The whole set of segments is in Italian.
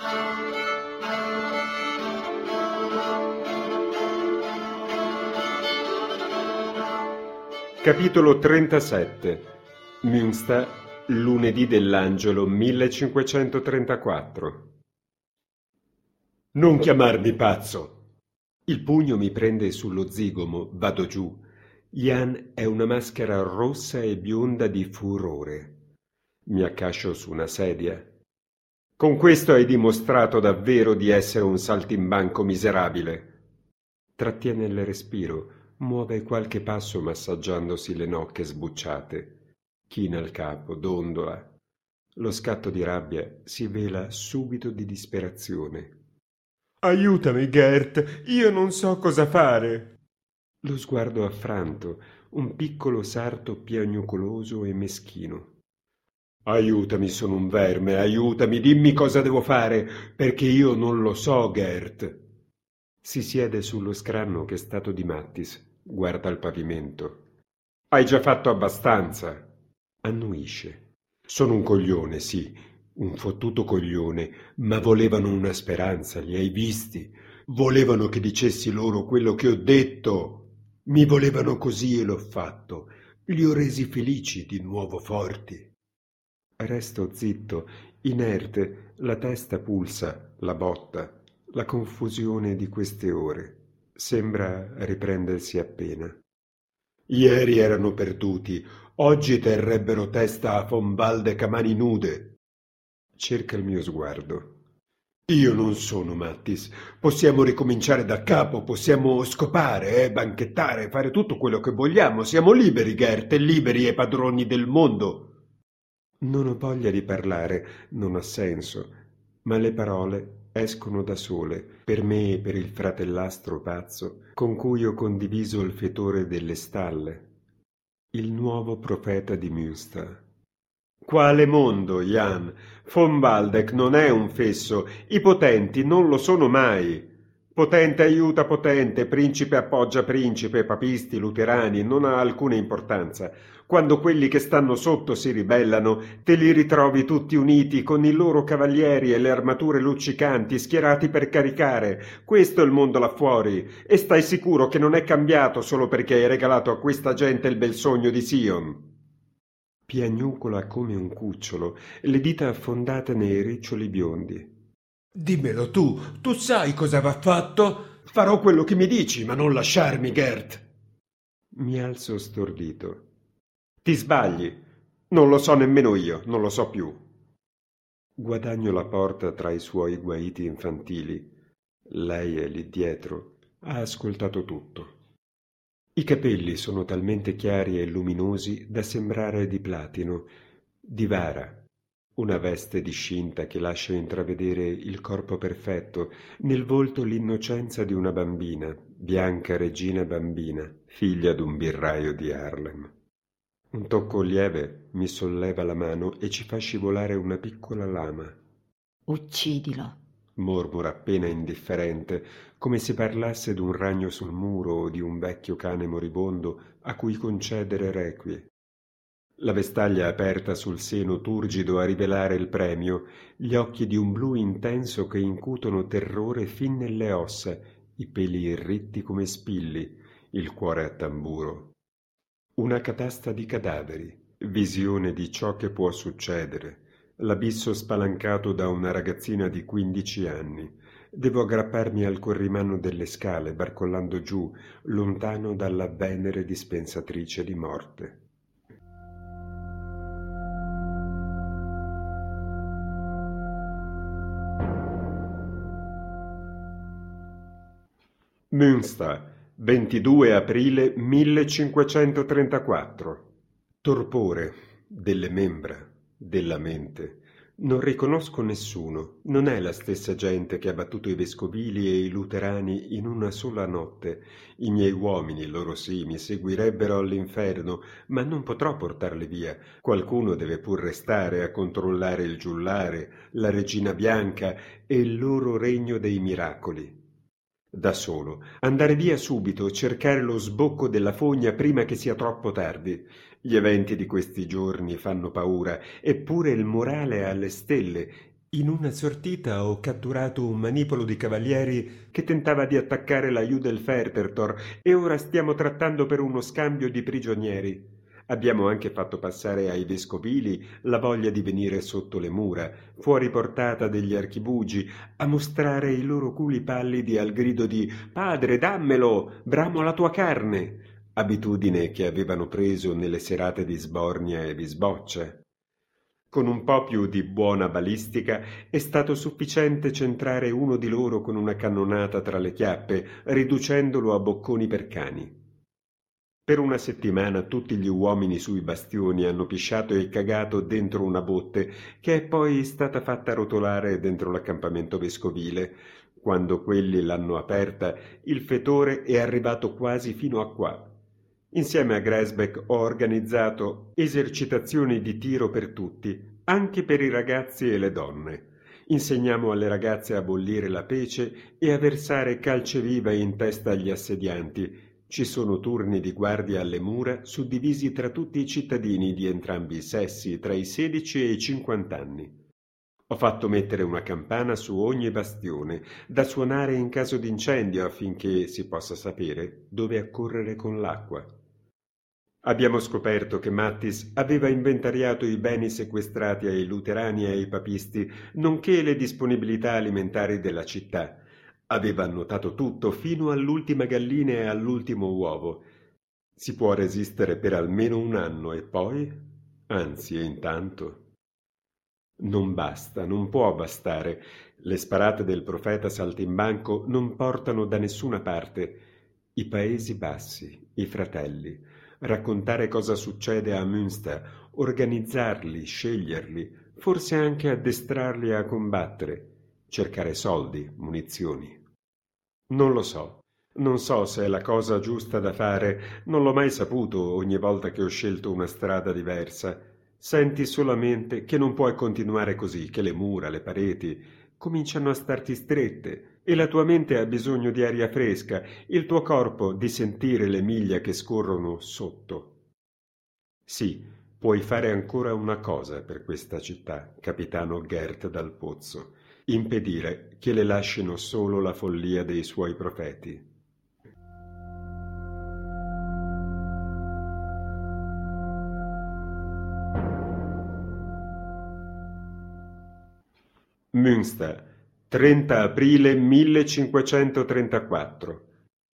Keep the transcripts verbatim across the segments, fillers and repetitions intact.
Capitolo trentasette. Münster, lunedì dell'Angelo millecinquecentotrentaquattro. Non chiamarmi pazzo! Il pugno mi prende sullo zigomo, vado giù. Jan è una maschera rossa e bionda di furore. Mi accascio su una sedia. Con questo hai dimostrato davvero di essere un saltimbanco miserabile. Trattiene il respiro. Muove qualche passo massaggiandosi le nocche sbucciate. China il capo, dondola. Lo scatto di rabbia si vela subito di disperazione. Aiutami, Gert, io non so cosa fare. Lo sguardo affranto, un piccolo sarto piagnucoloso e meschino. Aiutami, sono un verme, aiutami, dimmi cosa devo fare, perché io non lo so, Gert. Si siede sullo scranno che è stato di Mattis, guarda il pavimento. Hai già fatto abbastanza. Annuisce. Sono un coglione, sì, un fottuto coglione, ma volevano una speranza, li hai visti? Volevano che dicessi loro quello che ho detto. Mi volevano così e l'ho fatto. Li ho resi felici, di nuovo forti. Resto zitto, inerte, la testa pulsa, la botta. La confusione di queste ore. Sembra riprendersi appena. Ieri erano perduti, oggi terrebbero testa a von Waldeck a mani nude. Cerca il mio sguardo. Io non sono Mattis. Possiamo ricominciare da capo, possiamo scopare, eh, banchettare, fare tutto quello che vogliamo. Siamo liberi, Gert, liberi e padroni del mondo. Non ho voglia di parlare, non ha senso, ma le parole escono da sole, per me e per il fratellastro pazzo, con cui ho condiviso il fetore delle stalle. Il nuovo profeta di Münster. Quale mondo, Jan? Von Waldeck non è un fesso, i potenti non lo sono mai. Potente aiuta potente, principe appoggia principe, papisti, luterani, non ha alcuna importanza. Quando quelli che stanno sotto si ribellano, te li ritrovi tutti uniti con i loro cavalieri e le armature luccicanti, schierati per caricare. Questo è il mondo là fuori, e stai sicuro che non è cambiato solo perché hai regalato a questa gente il bel sogno di Sion. Piagnucola come un cucciolo, le dita affondate nei riccioli biondi. Dimmelo tu, tu sai cosa va fatto? Farò quello che mi dici, ma non lasciarmi, Gert. Mi alzo stordito. Ti sbagli. Non lo so nemmeno io, non lo so più. Guadagno la porta tra i suoi guaiti infantili. Lei è lì dietro, ha ascoltato tutto. I capelli sono talmente chiari e luminosi da sembrare di platino, di vara. Una veste discinta che lascia intravedere il corpo perfetto, nel volto l'innocenza di una bambina, bianca regina bambina, figlia d'un birraio di Harlem. Un tocco lieve mi solleva la mano e ci fa scivolare una piccola lama. Uccidilo, mormora appena indifferente, come se parlasse d'un ragno sul muro o di un vecchio cane moribondo a cui concedere requie. La vestaglia aperta sul seno turgido a rivelare il premio, gli occhi di un blu intenso che incutono terrore fin nelle ossa, i peli irritti come spilli, il cuore a tamburo. Una catasta di cadaveri, visione di ciò che può succedere, l'abisso spalancato da una ragazzina di quindici anni. Devo aggrapparmi al corrimano delle scale, barcollando giù, lontano dalla Venere dispensatrice di morte. Münster, ventidue aprile millecinquecentotrentaquattro. Torpore delle membra, della mente. Non riconosco nessuno. Non è la stessa gente che ha battuto i vescovili e i luterani in una sola notte. I miei uomini, loro sì, mi seguirebbero all'inferno, ma non potrò portarli via. Qualcuno deve pur restare a controllare il giullare, la regina bianca e il loro regno dei miracoli. Da solo, andare via subito, cercare lo sbocco della fogna prima che sia troppo tardi. Gli eventi di questi giorni fanno paura, eppure il morale è alle stelle. In una sortita ho catturato un manipolo di cavalieri che tentava di attaccare la Judelfertertor e ora stiamo trattando per uno scambio di prigionieri. Abbiamo anche fatto passare ai vescovili la voglia di venire sotto le mura, fuori portata degli archibugi, a mostrare i loro culi pallidi al grido di «Padre, dammelo! Bramo la tua carne!», abitudine che avevano preso nelle serate di Sbornia e Visboccia. Con un po' più di buona balistica è stato sufficiente centrare uno di loro con una cannonata tra le chiappe, riducendolo a bocconi per cani. Per una settimana tutti gli uomini sui bastioni hanno pisciato e cagato dentro una botte che è poi stata fatta rotolare dentro l'accampamento vescovile. Quando quelli l'hanno aperta, il fetore è arrivato quasi fino a qua. Insieme a Gresbeck ho organizzato esercitazioni di tiro per tutti, anche per i ragazzi e le donne. Insegniamo alle ragazze a bollire la pece e a versare calce viva in testa agli assedianti. Ci sono turni di guardia alle mura suddivisi tra tutti i cittadini di entrambi i sessi, tra i sedici e i cinquanta anni. Ho fatto mettere una campana su ogni bastione, da suonare in caso d'incendio affinché si possa sapere dove accorrere con l'acqua. Abbiamo scoperto che Mattis aveva inventariato i beni sequestrati ai luterani e ai papisti, nonché le disponibilità alimentari della città. Aveva annotato tutto, fino all'ultima gallina e all'ultimo uovo. Si può resistere per almeno un anno e poi? Anzi, e intanto? Non basta, non può bastare. Le sparate del profeta saltimbanco non portano da nessuna parte. I Paesi Bassi, i fratelli, raccontare cosa succede a Münster, organizzarli, sceglierli, forse anche addestrarli a combattere, cercare soldi, munizioni. Non lo so, non so se è la cosa giusta da fare, non l'ho mai saputo ogni volta che ho scelto una strada diversa. Senti solamente che non puoi continuare così, che le mura, le pareti cominciano a starti strette e la tua mente ha bisogno di aria fresca, il tuo corpo di sentire le miglia che scorrono sotto. Sì, puoi fare ancora una cosa per questa città, capitano Gert dal Pozzo, impedire che le lascino solo la follia dei suoi profeti. Münster, trenta aprile millecinquecentotrentaquattro.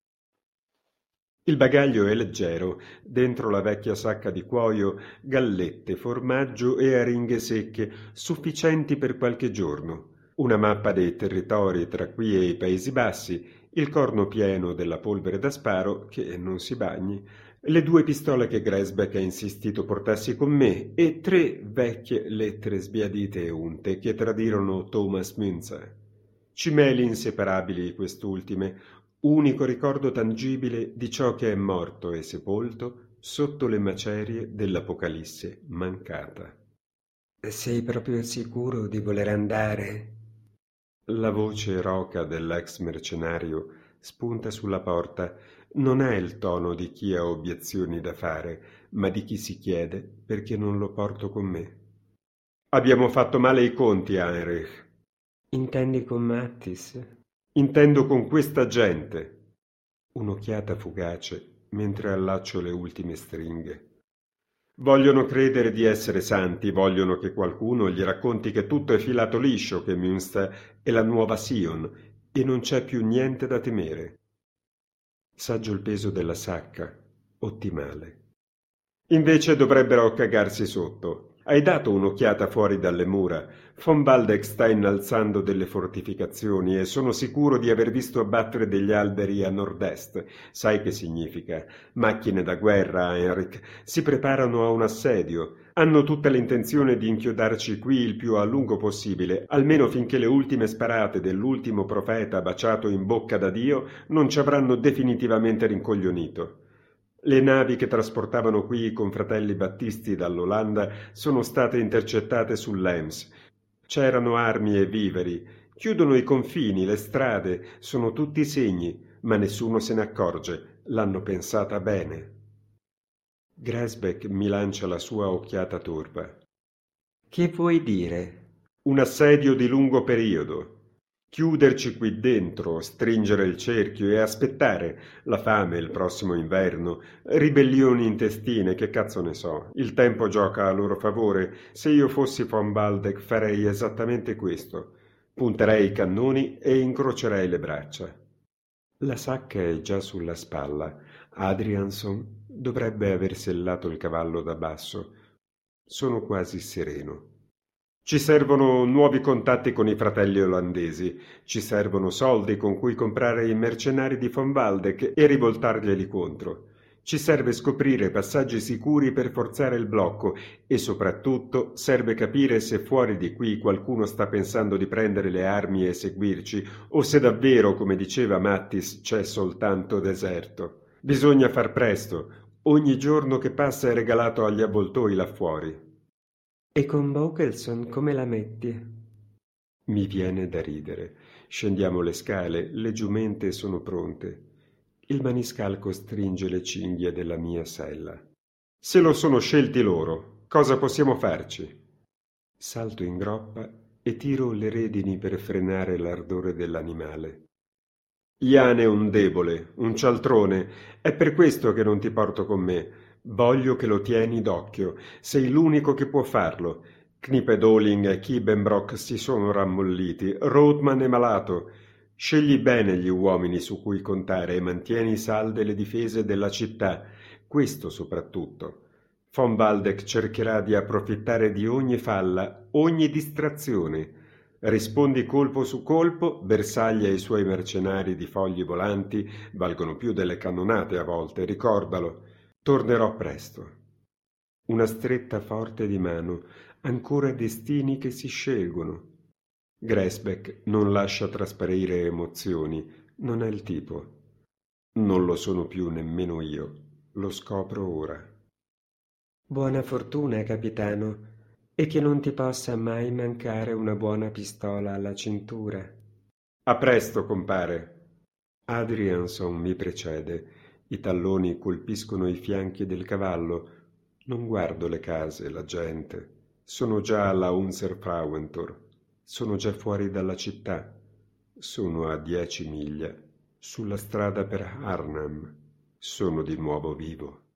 Il bagaglio è leggero, dentro la vecchia sacca di cuoio, gallette, formaggio e aringhe secche, sufficienti per qualche giorno, una mappa dei territori tra qui e i Paesi Bassi, il corno pieno della polvere da sparo, che non si bagni, le due pistole che Gresbeck ha insistito portassi con me e tre vecchie lettere sbiadite e unte che tradirono Thomas Münzer. Cimeli inseparabili quest'ultime, unico ricordo tangibile di ciò che è morto e sepolto sotto le macerie dell'Apocalisse mancata. Sei proprio sicuro di voler andare? La voce roca dell'ex mercenario spunta sulla porta. Non ha il tono di chi ha obiezioni da fare, ma di chi si chiede perché non lo porto con me. Abbiamo fatto male i conti, Heinrich. Intendi con Mattis? Intendo con questa gente. Un'occhiata fugace mentre allaccio le ultime stringhe. Vogliono credere di essere santi, vogliono che qualcuno gli racconti che tutto è filato liscio, che Münster è la nuova Sion e non c'è più niente da temere. Saggio il peso della sacca, ottimale. Invece dovrebbero cagarsi sotto. Hai dato un'occhiata fuori dalle mura. Von Waldeck sta innalzando delle fortificazioni e sono sicuro di aver visto abbattere degli alberi a nord-est. Sai che significa? Macchine da guerra, Heinrich. Si preparano a un assedio. Hanno tutta l'intenzione di inchiodarci qui il più a lungo possibile, almeno finché le ultime sparate dell'ultimo profeta baciato in bocca da Dio non ci avranno definitivamente rincoglionito. Le navi che trasportavano qui i confratelli battisti dall'Olanda sono state intercettate sull'Ems. C'erano armi e viveri. Chiudono i confini, le strade, sono tutti segni, ma nessuno se ne accorge. L'hanno pensata bene. Gresbeck mi lancia la sua occhiata torva. Che vuoi dire? Un assedio di lungo periodo. Chiuderci qui dentro, stringere il cerchio e aspettare la fame, il prossimo inverno, ribellioni intestine, che cazzo ne so. Il tempo gioca a loro favore. Se io fossi von Waldeck farei esattamente questo. Punterei i cannoni e incrocerei le braccia. La sacca è già sulla spalla. Adrianson dovrebbe aver sellato il cavallo da basso. Sono quasi sereno. Ci servono nuovi contatti con i fratelli olandesi, ci servono soldi con cui comprare i mercenari di von Waldeck e rivoltarglieli contro. Ci serve scoprire passaggi sicuri per forzare il blocco e soprattutto serve capire se fuori di qui qualcuno sta pensando di prendere le armi e seguirci o se davvero, come diceva Mattis, c'è soltanto deserto. Bisogna far presto, ogni giorno che passa è regalato agli avvoltoi là fuori. E con Bokelson come la metti? Mi viene da ridere. Scendiamo le scale, le giumente sono pronte. Il maniscalco stringe le cinghie della mia sella. Se lo sono scelti loro, cosa possiamo farci? Salto in groppa e tiro le redini per frenare l'ardore dell'animale. Ian è un debole, un cialtrone, è per questo che non ti porto con me. Voglio che lo tieni d'occhio, sei l'unico che può farlo. Knipedoling e Kiebenbrock si sono rammolliti, Rothman è malato. Scegli bene gli uomini su cui contare e mantieni salde le difese della città, questo soprattutto. Von Waldeck cercherà di approfittare di ogni falla, ogni distrazione. Rispondi colpo su colpo, bersagli ai suoi mercenari di fogli volanti valgono più delle cannonate a volte, ricordalo. Tornerò presto. Una stretta forte di mano, ancora destini che si scelgono. Gresbeck non lascia trasparire emozioni, non è il tipo. Non lo sono più nemmeno io, lo scopro ora. Buona fortuna, capitano, e che non ti possa mai mancare una buona pistola alla cintura. A presto, compare. Adrianson mi precede. I talloni colpiscono i fianchi del cavallo. Non guardo le case, la gente. Sono già alla Unserfrauentor. Sono già fuori dalla città. Sono a dieci miglia. Sulla strada per Arnhem. Sono di nuovo vivo.